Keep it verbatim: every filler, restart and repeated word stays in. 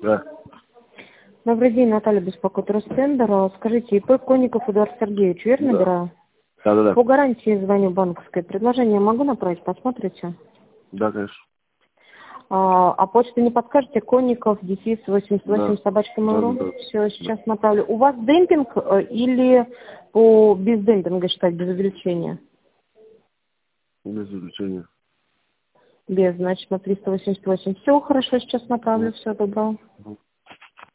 Да. Добрый день, Наталья беспокоит Ростендер. Скажите, ИП Конников Эдуард Сергеевич, верно Да. набираю? Да, да, да. По гарантии звоню банковское. Предложение могу направить, посмотрите? Да, конечно. А, а почту не подскажете? Конников, дефис восемьдесят восемь, Да. собачка Да, да, Mail.ru. да. Все, сейчас направлю. У вас демпинг э, или по без демпинга считать, без увеличения? Без исключения. Без, значит, на триста восемьдесят восемь. Все, хорошо, сейчас направлю. Ну, Все, доброго. ну.